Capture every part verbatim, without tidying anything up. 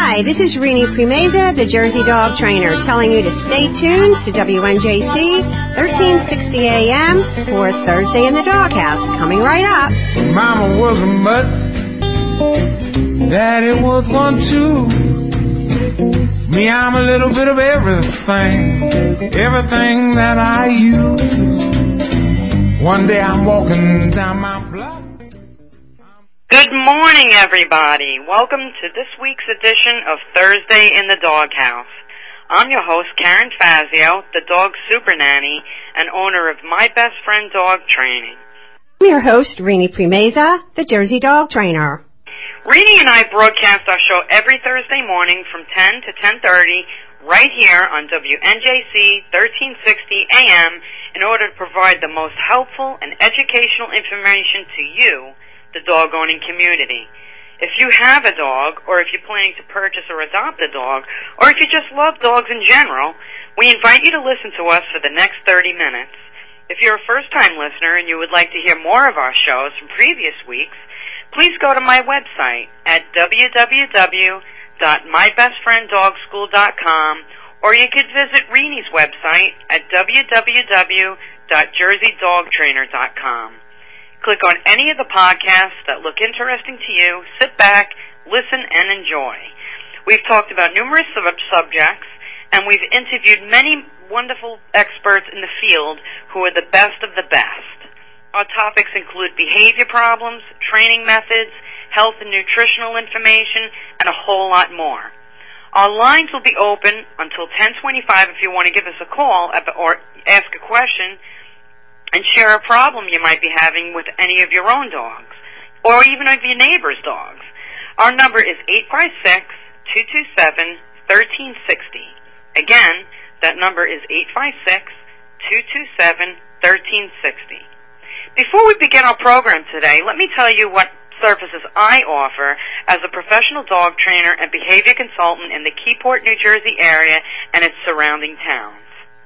Hi, this is Rini Primeza, the Jersey Dog Trainer, telling you to stay tuned to W N J C thirteen sixty A M for Thursday in the Doghouse. Coming right up. Mama was a mutt, Daddy was one too. Me, I'm a little bit of everything, everything that I use. One day I'm walking down my block. Good morning, everybody. Welcome to this week's edition of Thursday in the Doghouse. I'm your host, Karen Fazio, the dog super nanny and owner of My Best Friend Dog Training. I'm your host, Rini Primeza, the Jersey Dog Trainer. Rini and I broadcast our show every Thursday morning from ten to ten thirty right here on W N J C thirteen sixty A M in order to provide the most helpful and educational information to you, the dog-owning community. If you have a dog, or if you're planning to purchase or adopt a dog, or if you just love dogs in general, we invite you to listen to us for the next thirty minutes. If you're a first-time listener and you would like to hear more of our shows from previous weeks, please go to my website at w w w dot my best friend dog school dot com, or you could visit Rini's website at w w w dot jersey dog trainer dot com. Click on any of the podcasts that look interesting to you, sit back, listen, and enjoy. We've talked about numerous sub- subjects, and we've interviewed many wonderful experts in the field who are the best of the best. Our topics include behavior problems, training methods, health and nutritional information, and a whole lot more. Our lines will be open until ten twenty-five if you want to give us a call or ask a question and share a problem you might be having with any of your own dogs, or even of your neighbor's dogs. Our number is eight five six, two two seven, one three six zero. Again, that number is eight five six, two two seven, one three six zero. Before we begin our program today, let me tell you what services I offer as a professional dog trainer and behavior consultant in the Keyport, New Jersey area and its surrounding towns.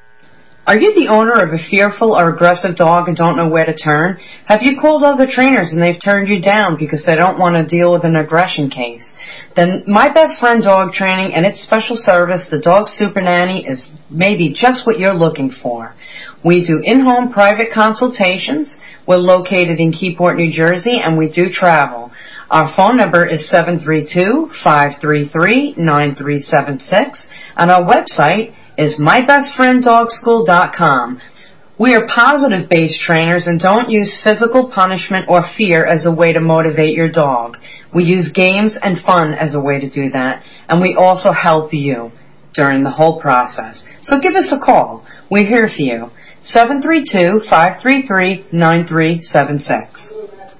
Are you the owner of a fearful or aggressive dog and don't know where to turn? Have you called other trainers and they've turned you down because they don't want to deal with an aggression case? Then My Best Friend Dog Training and its special service, the Dog Super Nanny, is maybe just what you're looking for. We do in-home private consultations. We're located in Keyport, New Jersey, and we do travel. Our phone number is seven three two, five three three, nine three seven six, and our website is my best friend dog school dot com. We are positive-based trainers and don't use physical punishment or fear as a way to motivate your dog. We use games and fun as a way to do that, and we also help you during the whole process. So give us a call. We're here for you. seven three two, five three three, nine three seven six.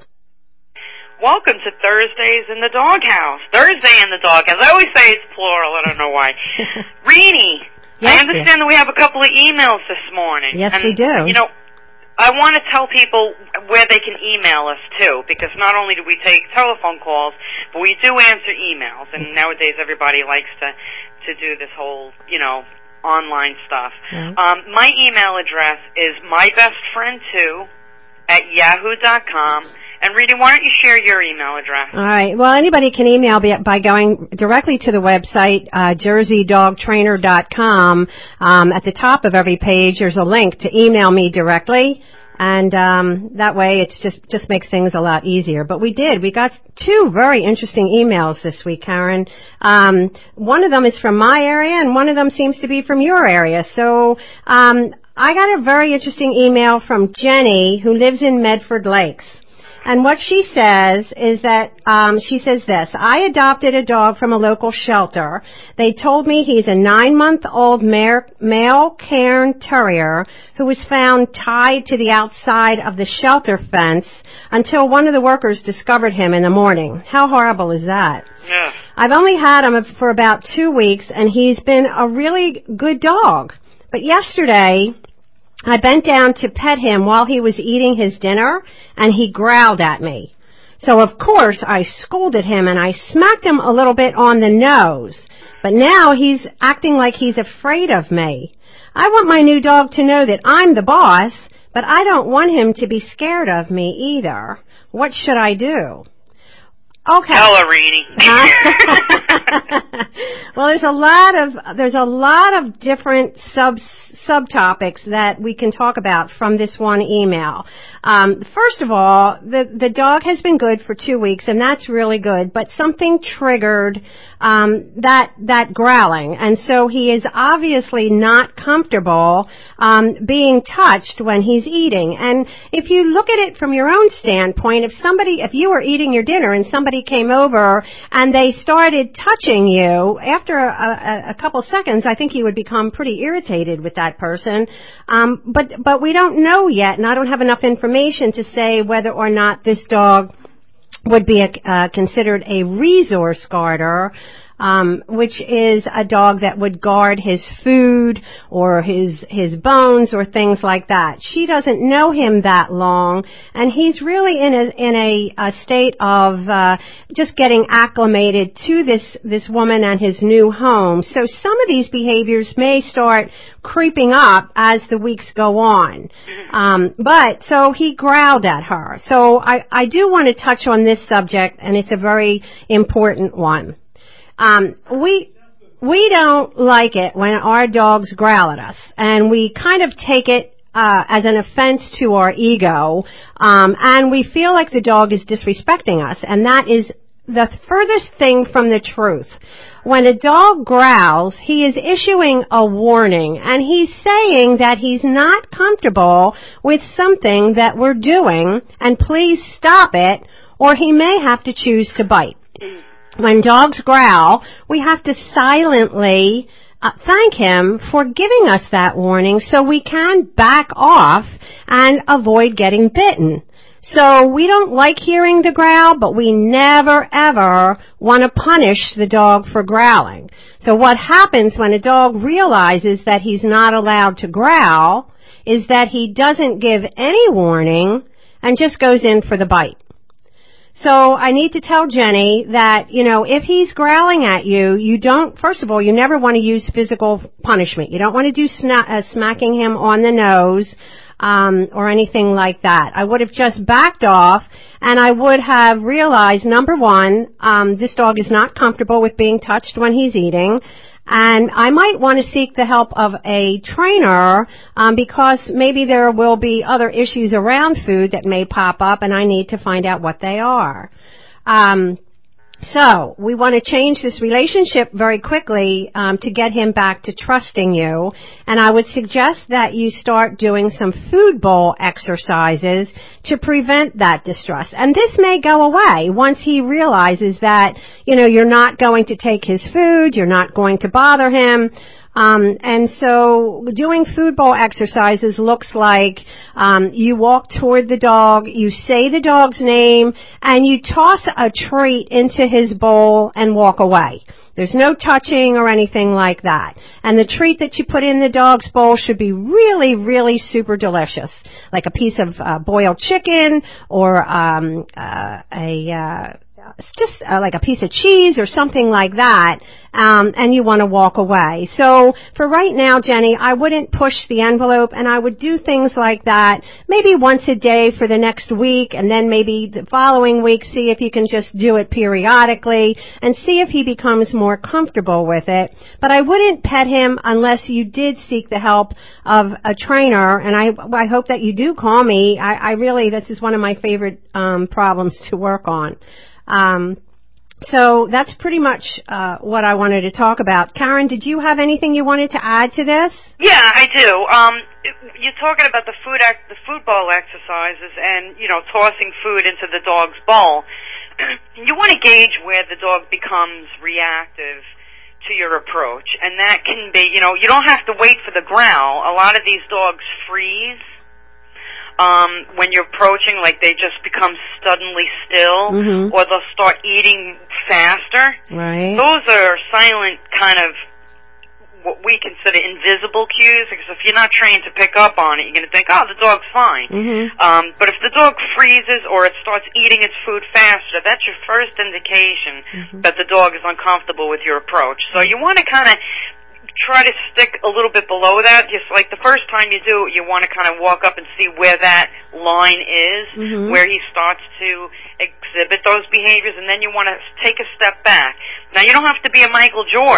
Welcome to Thursdays in the Doghouse. Thursday in the Doghouse. I always say it's plural. I don't know why. Rini. Yes, I understand dear. that we have a couple of emails this morning. Yes, and, we do. You know, I want to tell people where they can email us, too, because not only do we take telephone calls, but we do answer emails. And nowadays everybody likes to, to do this whole, you know, online stuff. Right. Um, my email address is my best friend two at yahoo dot com. And, Rita, why don't you share your email address? All right. Well, anybody can email by going directly to the website, uh, jersey dog trainer dot com. Um, at the top of every page, there's a link to email me directly. And um, that way it's just, just makes things a lot easier. But we did. We got two very interesting emails this week, Karen. Um, one of them is from my area, and one of them seems to be from your area. So um, I got a very interesting email from Jenny, who lives in Medford Lakes. And what she says is that, um, she says this, I adopted a dog from a local shelter. They told me he's a nine-month-old male, male Cairn Terrier who was found tied to the outside of the shelter fence until one of the workers discovered him in the morning. How horrible is that? Yeah. I've only had him for about two weeks, and he's been a really good dog. But yesterday, I bent down to pet him while he was eating his dinner, and he growled at me. So, of course, I scolded him, and I smacked him a little bit on the nose. But now he's acting like he's afraid of me. I want my new dog to know that I'm the boss, but I don't want him to be scared of me either. What should I do? Okay. Tell her, Rini. there's a lot of there's a lot of different sub subtopics that we can talk about from this one email. Um, first of all, the the dog has been good for two weeks, and that's really good. But something triggered um, that that growling, and so he is obviously not comfortable um, being touched when he's eating. And if you look at it from your own standpoint, if somebody, if you were eating your dinner and somebody came over and they started touching you, after a, a, a couple seconds, I think you would become pretty irritated with that person. Um, but but we don't know yet, and I don't have enough information to say whether or not this dog would be a, uh, considered a resource guarder, um, which is a dog that would guard his food or his his bones or things like that. She doesn't know him that long, and he's really in a in a, a state of uh, just getting acclimated to this this woman and his new home. So some of these behaviors may start creeping up as the weeks go on. Um, but so he growled at her. So I, I do want to touch on this subject, and it's a very important one. Um, we we don't like it when our dogs growl at us, and we kind of take it uh, as an offense to our ego, um, and we feel like the dog is disrespecting us, and that is the furthest thing from the truth. When a dog growls, he is issuing a warning, and he's saying that he's not comfortable with something that we're doing, and please stop it, or he may have to choose to bite. When dogs growl, we have to silently uh, thank him for giving us that warning so we can back off and avoid getting bitten. So we don't like hearing the growl, but we never ever want to punish the dog for growling. So what happens when a dog realizes that he's not allowed to growl is that he doesn't give any warning and just goes in for the bite. So I need to tell Jenny that, you know, if he's growling at you, you don't, first of all, you never want to use physical punishment. You don't want to do sna- uh, smacking him on the nose, um, or anything like that. I would have just backed off, and I would have realized, number one, um, this dog is not comfortable with being touched when he's eating. And I might want to seek the help of a trainer um, because maybe there will be other issues around food that may pop up, and I need to find out what they are. Um, so we want to change this relationship very quickly um, to get him back to trusting you. And I would suggest that you start doing some food bowl exercises to prevent that distrust. And this may go away once he realizes that, you know, you're not going to take his food, you're not going to bother him. Um, and so doing food bowl exercises looks like um, you walk toward the dog, you say the dog's name, and you toss a treat into his bowl and walk away. There's no touching or anything like that. And the treat that you put in the dog's bowl should be really, really super delicious, like a piece of uh, boiled chicken or um, uh, a uh, just uh, like a piece of cheese or something like that, um, and you want to walk away. So for right now, Jenny, I wouldn't push the envelope, and I would do things like that maybe once a day for the next week, and then maybe the following week see if you can just do it periodically and see if he becomes more comfortable with it. But I wouldn't pet him unless you did seek the help of a trainer, and I, I hope that you do call me. I, I really, this is one of my favorite um, problems to work on. Um, so that's pretty much uh, what I wanted to talk about. Karen, did you have anything you wanted to add to this? Yeah, I do. Um, you're talking about the food act, the food bowl exercises, and you know, tossing food into the dog's bowl. You want to gauge where the dog becomes reactive to your approach, and that can be, you know, you don't have to wait for the growl. A lot of these dogs freeze. Um, when you're approaching, like they just become suddenly still, mm-hmm. or they'll start eating faster. Right. Those are silent kind of what we consider invisible cues, because if you're not trained to pick up on it, you're going to think, oh, the dog's fine. Mm-hmm. Um, but if the dog freezes or it starts eating its food faster, that's your first indication mm-hmm. that the dog is uncomfortable with your approach. So you want to kind of try to stick a little bit below that. Just like the first time you do it, you want to kind of walk up and see where that line is, mm-hmm. where he starts to exhibit those behaviors, and then you want to take a step back. Now, you don't have to be a Michael Jordan,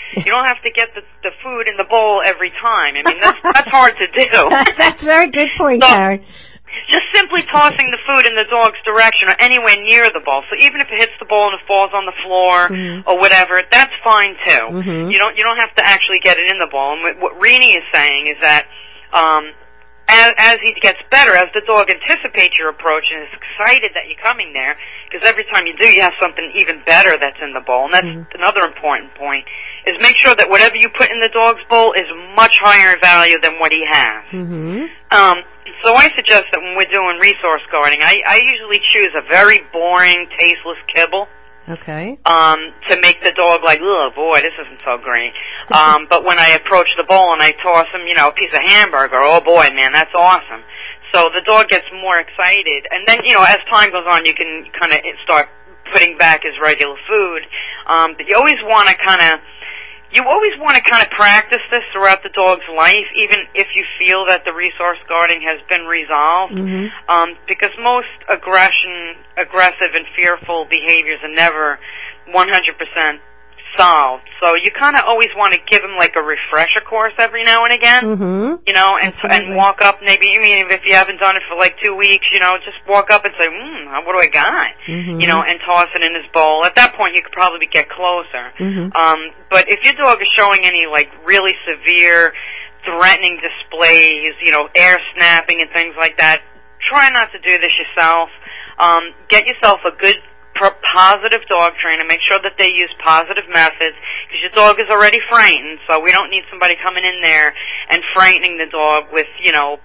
You don't have to get the, the food in the bowl every time. I mean, that's, that's hard to do. That's a very good point, so, Karen. Just simply tossing the food in the dog's direction or anywhere near the bowl. So even if it hits the bowl and it falls on the floor mm-hmm. or whatever, that's fine too. Mm-hmm. You don't you don't have to actually get it in the bowl. And what Rini is saying is that um, as, as he gets better, as the dog anticipates your approach and is excited that you're coming there, because every time you do, you have something even better that's in the bowl. And that's mm-hmm. another important point, is make sure that whatever you put in the dog's bowl is much higher in value than what he has. Mm-hmm. Um, so I suggest that when we're doing resource guarding, I, I usually choose a very boring, tasteless kibble. Okay. Um, to make the dog like, oh boy, this isn't so great. Um, but when I approach the bowl and I toss him, you know, a piece of hamburger, oh boy, man, that's awesome. So the dog gets more excited. And then, you know, as time goes on, you can kind of start putting back his regular food. Um, but you always want to kind of, you always want to kind of practice this throughout the dog's life, even if you feel that the resource guarding has been resolved, mm-hmm. um, because most aggression, aggressive and fearful behaviors are never one hundred percent solved. So you kind of always want to give him like a refresher course every now and again, mm-hmm. you know, and Absolutely. and walk up maybe, I mean, if you haven't done it for like two weeks, you know, just walk up and say, hmm, what do I got? Mm-hmm. You know, and toss it in his bowl. At that point, you could probably get closer. Mm-hmm. Um, but if your dog is showing any like really severe, threatening displays, you know, air snapping and things like that, try not to do this yourself. Um, get yourself a good positive dog trainer. Make sure that they use positive methods, because your dog is already frightened, so we don't need somebody coming in there and frightening the dog with, you know,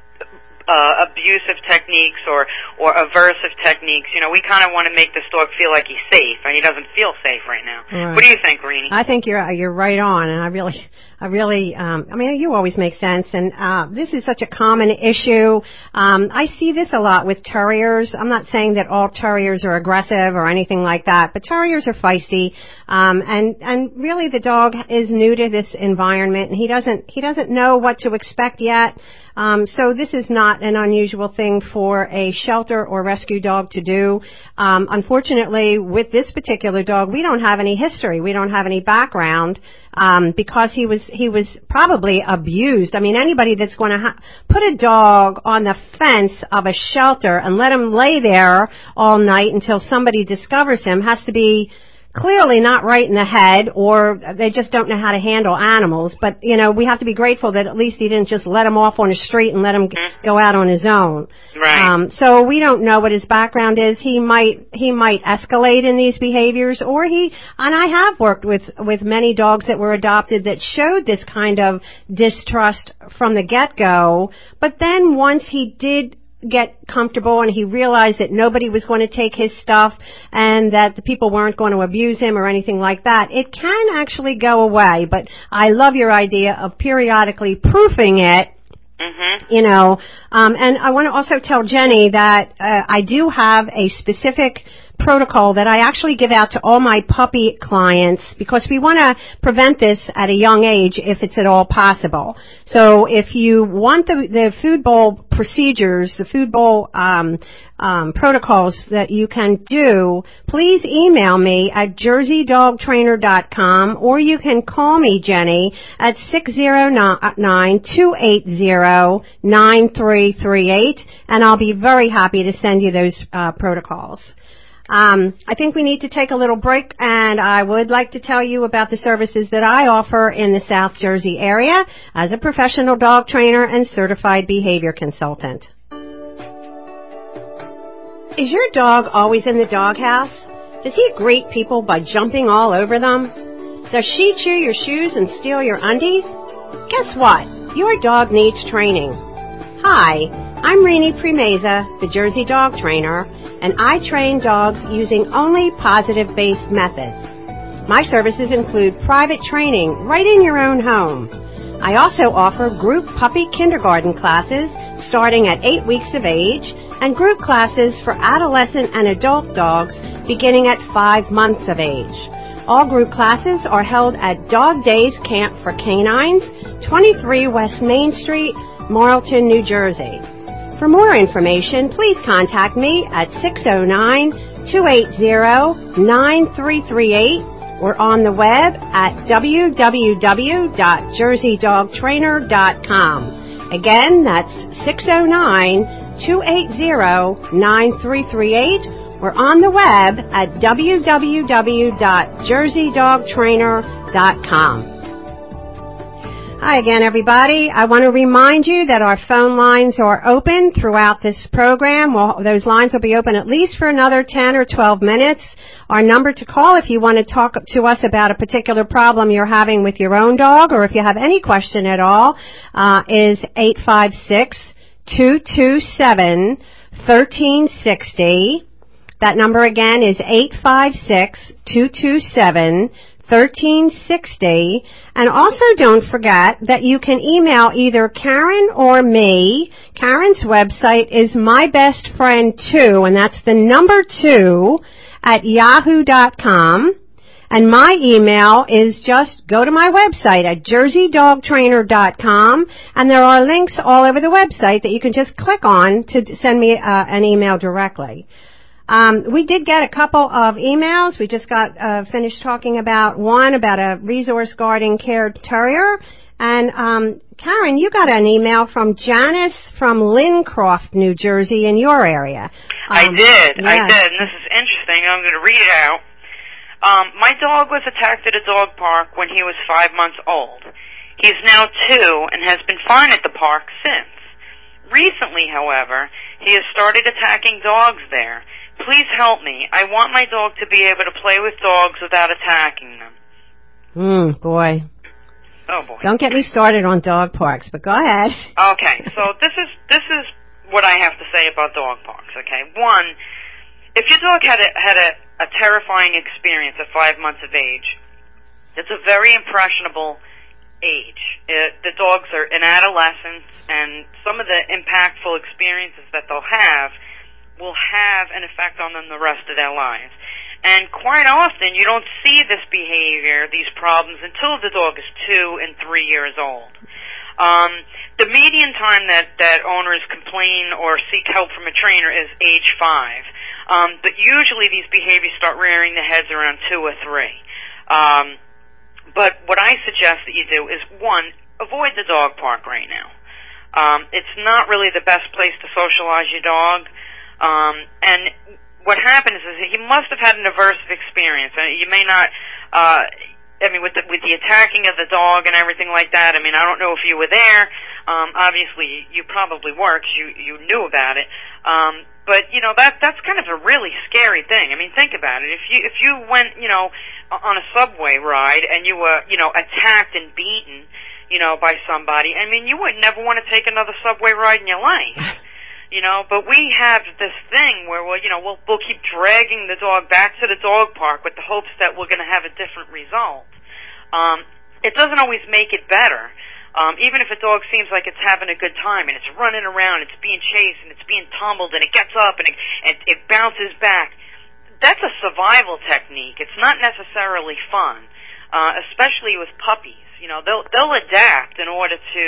uh, abusive techniques or, or aversive techniques. You know, we kind of want to make this dog feel like he's safe, and he doesn't feel safe right now. Right. What do you think, Rini? I think you're you're right on, and I really, I really, um, I mean, you always make sense, and uh, this is such a common issue. Um, I see this a lot with terriers. I'm not saying that all terriers are aggressive or anything like that, but terriers are feisty, um, and and really the dog is new to this environment, and he doesn't he doesn't know what to expect yet. Um, so this is not an unusual thing for a shelter or rescue dog to do. Um, unfortunately, with this particular dog, we don't have any history. We don't have any background, um, because he was he was probably abused. I mean, anybody that's going to ha- put a dog on the fence of a shelter and let him lay there all night until somebody discovers him has to be clearly not right in the head, or they just don't know how to handle animals. But, you know, we have to be grateful that at least he didn't just let him off on the street and let him mm-hmm. go out on his own. Right. Um, so we don't know what his background is. He might, he might escalate in these behaviors, or he, and I have worked with, with many dogs that were adopted that showed this kind of distrust from the get-go. But then once he did get comfortable and he realized that nobody was going to take his stuff and that the people weren't going to abuse him or anything like that, it can actually go away. But I love your idea of periodically proofing it. Mm-hmm. You know, um, and I want to also tell Jenny that uh, I do have a specific protocol that I actually give out to all my puppy clients, because we want to prevent this at a young age if it's at all possible. So if you want the, the food bowl procedures, the food bowl um, um, protocols that you can do, please email me at jersey dog trainer dot com, or you can call me, Jenny, at six zero nine, two eight zero, nine three three eight, and I'll be very happy to send you those uh, protocols. Um, I think we need to take a little break, and I would like to tell you about the services that I offer in the South Jersey area as a professional dog trainer and certified behavior consultant. Is your dog always in the doghouse? Does he greet people by jumping all over them? Does she chew your shoes and steal your undies? Guess what? Your dog needs training. Hi, I'm Rini Primeza, the Jersey Dog Trainer, and I train dogs using only positive-based methods. My services include private training right in your own home. I also offer group puppy kindergarten classes starting at eight weeks of age, and group classes for adolescent and adult dogs beginning at five months of age. All group classes are held at Dog Days Camp for Canines, twenty-three West Main Street, Marlton, New Jersey. For more information, please contact me at six oh nine, two eight zero, nine three three eight We're on the web at w w w dot jersey dog trainer dot com. Again, that's six oh nine, two eight zero, nine three three eight. We're on the web at w w w dot jersey dog trainer dot com. Hi again, everybody. I want to remind you that our phone lines are open throughout this program. Well, those lines will be open at least for another ten or twelve minutes. Our number to call if you want to talk to us about a particular problem you're having with your own dog, or if you have any question at all, uh, is eight five six, two two seven, one three six zero. That number again is eight five six, two two seven, one three six zero. And also don't forget that you can email either Karen or me. Karen's website is my best friend two, and that's the number two, at yahoo dot com. And my email is just go to my website at jersey dog trainer dot com, and there are links all over the website that you can just click on to send me uh, an email directly. Um, we did get a couple of emails. We just got uh, finished talking about one about a resource guarding care terrier. And um, Karen, you got an email from Janice from Lincroft, New Jersey, in your area. Um, I did. yeah. I did. And this is interesting. I'm going to read it out. Um, my dog was attacked at a dog park when he was five months old. He's now two and has been fine at the park since. Recently, however, he has started attacking dogs there. Please help me. I want my dog to be able to play with dogs without attacking them. Hmm, boy. Oh, boy. Don't get me started on dog parks, but go ahead. Okay, so this is this is what I have to say about dog parks, okay? One, if your dog had a, had a, a terrifying experience at five months of age, it's a very impressionable age. It, the dogs are in adolescence, and some of the impactful experiences that they'll have will have an effect on them the rest of their lives. And quite often, you don't see this behavior, these problems, until the dog is two and three years old. Um, the median time that, that owners complain or seek help from a trainer is age five. Um, but usually these behaviors start rearing their heads around two or three. Um, but what I suggest that you do is, one, avoid the dog park right now. Um, it's not really the best place to socialize your dog. Um, and what happens is that he must have had an aversive experience. I mean, you may not, uh, I mean, with the, with the attacking of the dog and everything like that, I mean, I don't know if you were there. Um, obviously, you probably were because you, you knew about it. Um, but, you know, that, that's kind of a really scary thing. I mean, think about it. If you, if you went, you know, on a subway ride and you were, you know, attacked and beaten, you know, by somebody, I mean, you would never want to take another subway ride in your life. You know, but we have this thing where we'll, you know, we'll, we'll keep dragging the dog back to the dog park with the hopes that we're going to have a different result. Um, it doesn't always make it better. Um, even if a dog seems like it's having a good time and it's running around, it's being chased and it's being tumbled and it gets up and it, and it bounces back. That's a survival technique. It's not necessarily fun, uh, especially with puppies. You know, they'll, they'll adapt in order to,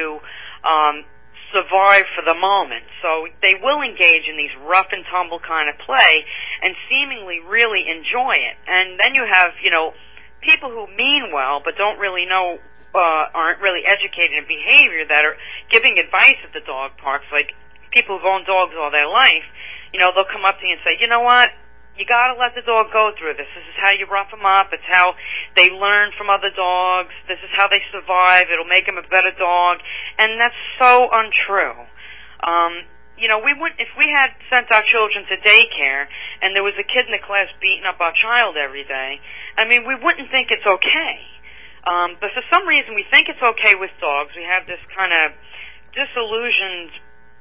um, survive for the moment. So they will engage in these rough and tumble kind of play and seemingly really enjoy it. And then you have, you know, people who mean well but don't really know, uh, aren't really educated in behavior that are giving advice at the dog parks, like people who've owned dogs all their life. You know, they'll come up to you and say, you know what? You gotta let the dog go through this. This is how you rough them up. It's how they learn from other dogs. This is how they survive. It'll make them a better dog. And that's so untrue. Um, you know, we wouldn't, if we had sent our children to daycare and there was a kid in the class beating up our child every day, I mean, we wouldn't think it's okay. Um, but for some reason we think it's okay with dogs. We have this kind of disillusioned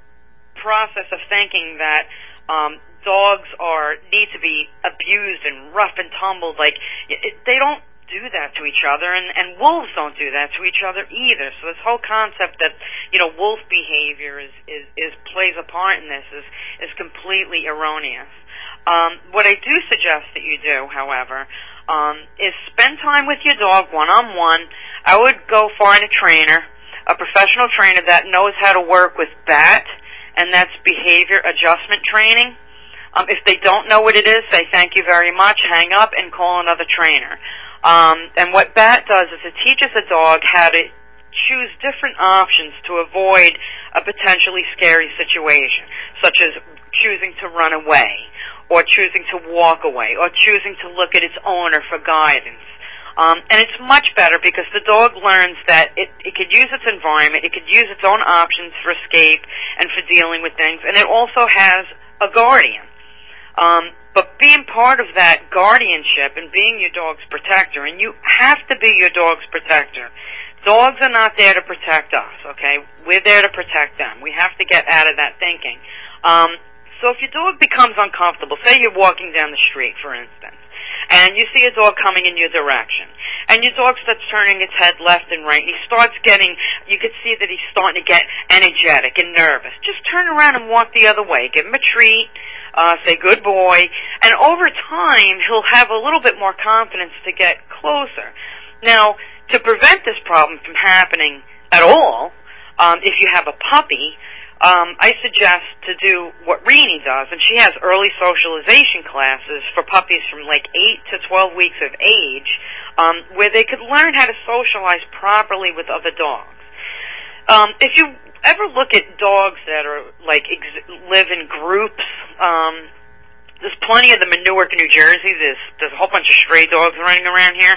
process of thinking that, um, dogs are need to be abused and rough and tumbled. Like, it, they don't do that to each other, and, and wolves don't do that to each other either. So this whole concept that, you know, wolf behavior is, is, is plays a part in this is, is completely erroneous. Um, what I do suggest that you do, however, um, is spend time with your dog one-on-one. I would go find a trainer, a professional trainer that knows how to work with B A T, and that's behavior adjustment training. Um, if they don't know what it is, say thank you very much, hang up, and call another trainer. Um, and what B A T does is it teaches a dog how to choose different options to avoid a potentially scary situation, such as choosing to run away, or choosing to walk away, or choosing to look at its owner for guidance. Um, and it's much better because the dog learns that it, it could use its environment, it could use its own options for escape and for dealing with things, and it also has a guardian. Um, but being part of that guardianship and being your dog's protector, and you have to be your dog's protector. Dogs are not there to protect us, okay? We're there to protect them. We have to get out of that thinking. Um, so if your dog becomes uncomfortable, say you're walking down the street, for instance, and you see a dog coming in your direction, and your dog starts turning its head left and right, and he starts getting, you could see that he's starting to get energetic and nervous. Just turn around and walk the other way. Give him a treat, uh, say good boy, and over time, he'll have a little bit more confidence to get closer. Now, to prevent this problem from happening at all, um, if you have a puppy, Um, I suggest to do what Rini does, and she has early socialization classes for puppies from like eight to twelve weeks of age, um, where they could learn how to socialize properly with other dogs. Um, if you ever look at dogs that are like ex- live in groups, um, there's plenty of them in Newark, New Jersey. There's there's a whole bunch of stray dogs running around here.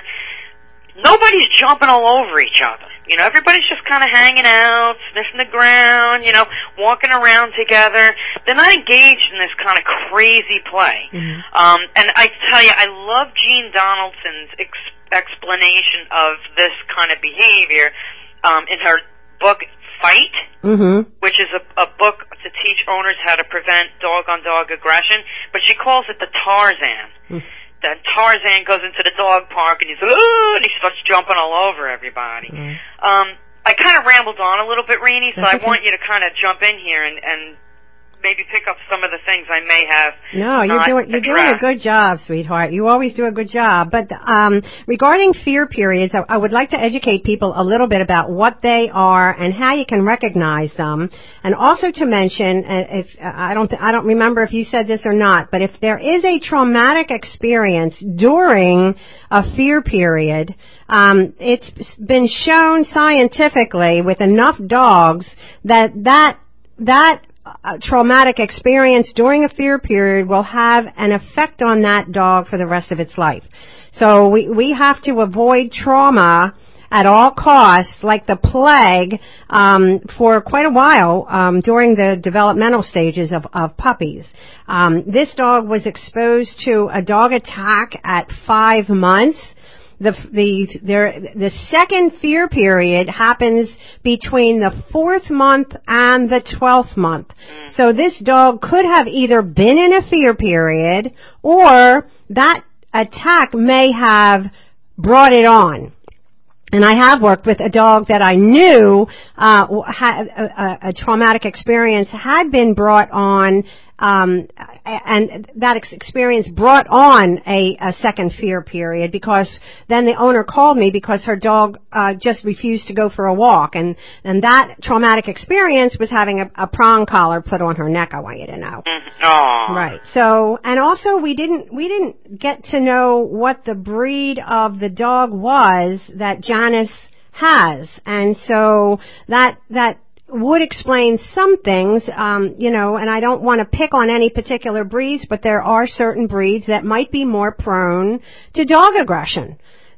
Nobody's jumping all over each other. You know, everybody's just kind of hanging out, sniffing the ground, you know, walking around together. They're not engaged in this kind of crazy play. Mm-hmm. Um, and I tell you, I love Jean Donaldson's ex- explanation of this kind of behavior um, in her book, Fight, mm-hmm. which is a, a book to teach owners how to prevent dog-on-dog aggression, but she calls it the Tarzan. Mm-hmm. Then Tarzan goes into the dog park and he's oh, and he starts jumping all over everybody. Mm. Um, I kind of rambled on a little bit, Rini, so That's I okay. want you to kind of jump in here and, and maybe pick up some of the things I may have. No, you're doing you're doing a good job, sweetheart. You always do a good job. But um, regarding fear periods, I, I would like to educate people a little bit about what they are and how you can recognize them, and also to mention, uh, if I don't th- I don't remember if you said this or not, but if there is a traumatic experience during a fear period, um, it's been shown scientifically with enough dogs that that that a traumatic experience during a fear period will have an effect on that dog for the rest of its life. So we, we have to avoid trauma at all costs, like the plague, um, for quite a while um, during the developmental stages of, of puppies. Um, this dog was exposed to a dog attack at five months. The the there the second fear period happens between the fourth month and the twelfth month. So this dog could have either been in a fear period or that attack may have brought it on. And I have worked with a dog that I knew uh, had a, a traumatic experience had been brought on. Um, and that experience brought on a, a second fear period because then the owner called me because her dog uh, just refused to go for a walk, and and that traumatic experience was having a, a prong collar put on her neck. I want you to know. Aww. Right. So, and also we didn't we didn't get to know what the breed of the dog was that Janice has, and so that that. would explain some things, um, you know, and I don't want to pick on any particular breeds, but there are certain breeds that might be more prone to dog aggression.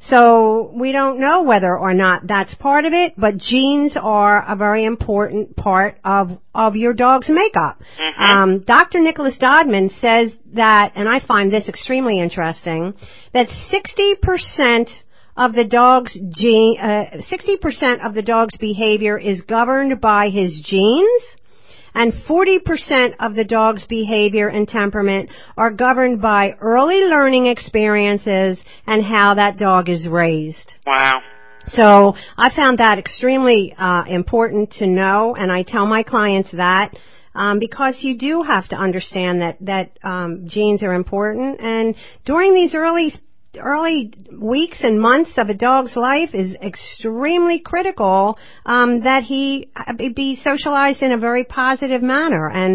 So we don't know whether or not that's part of it, but genes are a very important part of, of your dog's makeup. Mm-hmm. Um, Doctor Nicholas Dodman says that, and I find this extremely interesting, that sixty percent of the dog's gene, uh, sixty percent of the dog's behavior is governed by his genes, and forty percent of the dog's behavior and temperament are governed by early learning experiences and how that dog is raised. Wow. So I found that extremely uh, important to know, and I tell my clients that. Um, because you do have to understand that that um, genes are important, and during these early early weeks and months of a dog's life is extremely critical um, that he be socialized in a very positive manner. And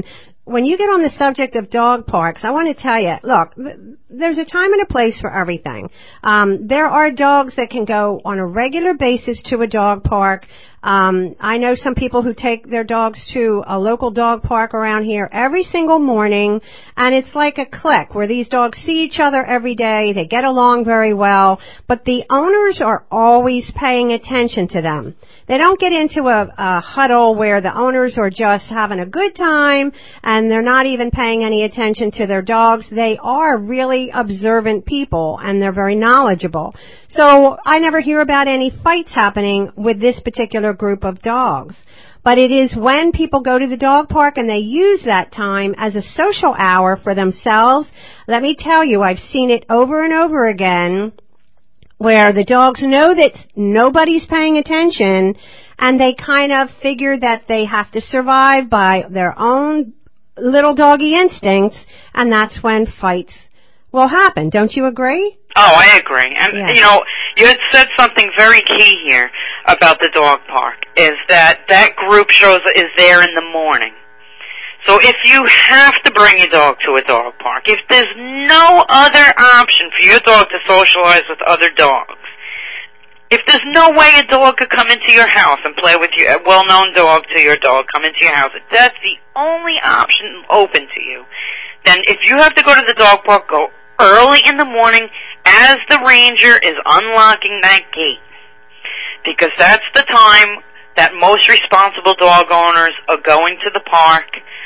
when you get on the subject of dog parks, I want to tell you, look, th- there's a time and a place for everything. Um, there are dogs that can go on a regular basis to a dog park. Um, I know some people who take their dogs to a local dog park around here every single morning, and it's like a clique where these dogs see each other every day. They get along very well, but the owners are always paying attention to them. They don't get into a, a huddle where the owners are just having a good time and they're not even paying any attention to their dogs. They are really observant people, and they're very knowledgeable. So I never hear about any fights happening with this particular group of dogs. But it is when people go to the dog park and they use that time as a social hour for themselves. Let me tell you, I've seen it over and over again where the dogs know that nobody's paying attention, and they kind of figure that they have to survive by their own little doggy instincts, and that's when fights will happen. Don't you agree? Oh, I agree. And, yeah. you know, you had said something very key here about the dog park, is that that group shows is there in the morning. So if you have to bring your dog to a dog park, if there's no other option for your dog to socialize with other dogs, if there's no way a dog could come into your house and play with you, a well-known dog to your dog, come into your house, if that's the only option open to you, then if you have to go to the dog park, go early in the morning as the ranger is unlocking that gate. Because that's the time that most responsible dog owners are going to the park.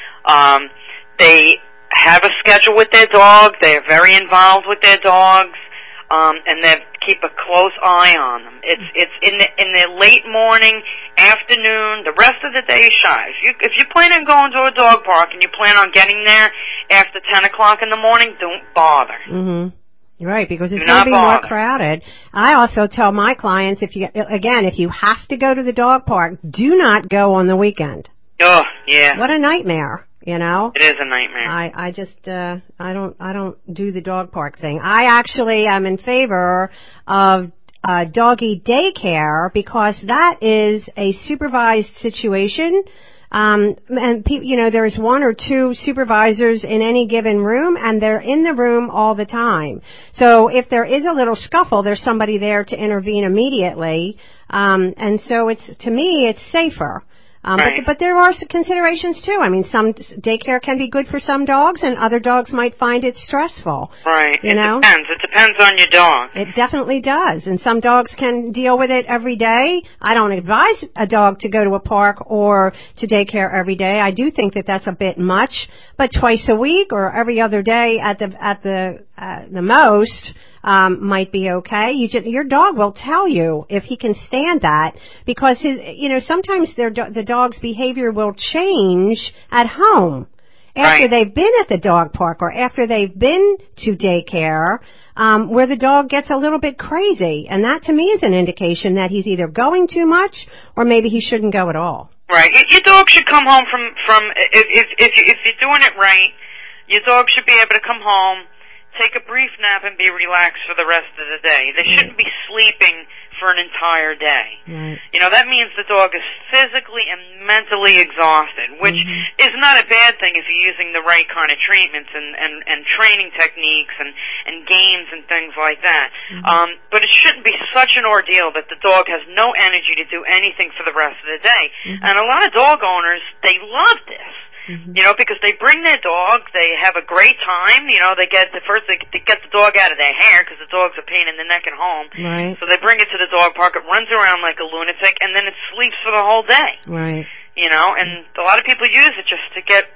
Um, they have a schedule with their dog. They're very involved with their dogs, um, and they keep a close eye on them. It's it's in the in the late morning, afternoon. The rest of the day is shy. If you if you plan on going to a dog park and you plan on getting there after ten o'clock in the morning, don't bother. Mm-hmm. Right, because it's Do going to be bother. more crowded. I also tell my clients, if you again, if you have to go to the dog park, do not go on the weekend. Oh, yeah. What a nightmare. You know, it is a nightmare. I, I just, uh, I don't, I don't do the dog park thing. I actually am in favor of, uh, doggy daycare because that is a supervised situation. Um, and pe- you know, there's one or two supervisors in any given room, and they're in the room all the time. So if there is a little scuffle, there's somebody there to intervene immediately. Um, and so it's, to me, it's safer. Um, right. but, but there are considerations too. I mean, some daycare can be good for some dogs, and other dogs might find it stressful. Right. You it know? depends. It depends on your dog. It definitely does. And some dogs can deal with it every day. I don't advise a dog to go to a park or to daycare every day. I do think that that's a bit much. But twice a week or every other day at the at the uh, the most. Um, might be okay. You just, your dog will tell you if he can stand that, because his, you know, sometimes their do- the dog's behavior will change at home after right. they've been at the dog park or after they've been to daycare, um, where the dog gets a little bit crazy, and that to me is an indication that he's either going too much or maybe he shouldn't go at all. Right. Your dog should come home from from if if if, if you're doing it right, your dog should be able to come home, take a brief nap, and be relaxed for the rest of the day. They right. shouldn't be sleeping for an entire day. Right. You know, that means the dog is physically and mentally exhausted, which mm-hmm. is not a bad thing if you're using the right kind of treatments and, and, and training techniques and, and games and things like that. Mm-hmm. Um, but it shouldn't be such an ordeal that the dog has no energy to do anything for the rest of the day. Mm-hmm. And a lot of dog owners, they love this. Mm-hmm. You know, because they bring their dog, they have a great time. You know, they get the first they, they get the dog out of their hair because the dog's a pain in the neck at home. Right. So they bring it to the dog park. It runs around like a lunatic, and then it sleeps for the whole day. Right. You know, and a lot of people use it just to get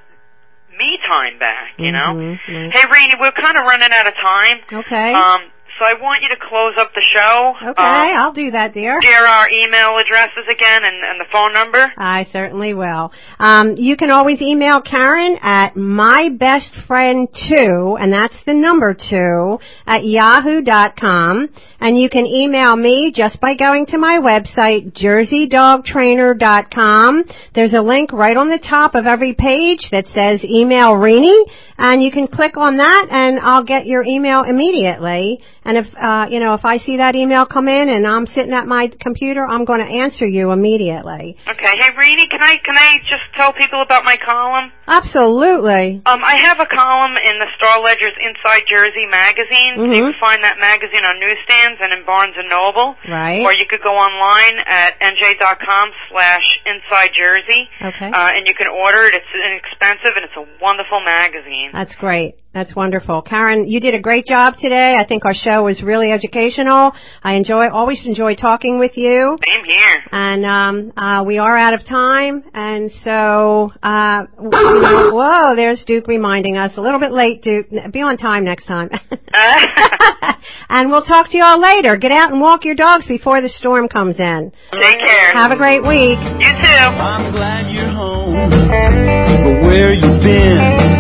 me time back. You know. Mm-hmm. Right. Hey, Rainey, we're kind of running out of time. Okay. Um. So I want you to close up the show. Okay, um, I'll do that, dear. Share our email addresses again and, and the phone number. I certainly will. Um, you can always email Karen at mybestfriend two, and that's the number two, at yahoo dot com. and you can email me just by going to my website, jersey dog trainer dot com. There's a link right on the top of every page that says email Renee, and you can click on that and I'll get your email immediately. And if, uh, you know, if I see that email come in and I'm sitting at my computer, I'm going to answer you immediately. Okay. Hey, Renee, can I, can I just tell people about my column? Absolutely. Um, I have a column in the Star Ledger's Inside Jersey magazine. Mm-hmm. You can find that magazine on newsstands and in Barnes and Noble. Right. Or you could go online at N J dot com slash Inside Jersey. Okay. Uh, and you can order it. It's inexpensive and it's a wonderful magazine. That's great. That's wonderful. Karen, you did a great job today. I think our show was really educational. I enjoy, always enjoy talking with you. Same here. And, um, uh, we are out of time. And so, uh, you know, whoa, there's Duke reminding us. A little bit late, Duke. Be on time next time. And we'll talk to you all later. Get out and walk your dogs before the storm comes in. Take care. Have a great week. You too. I'm glad you're home, but where you been?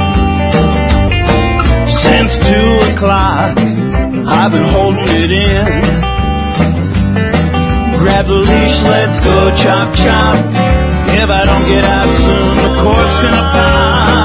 Since two o'clock, I've been holding it in. Grab the leash, let's go chop chop. If I don't get out soon, the cork's gonna pop.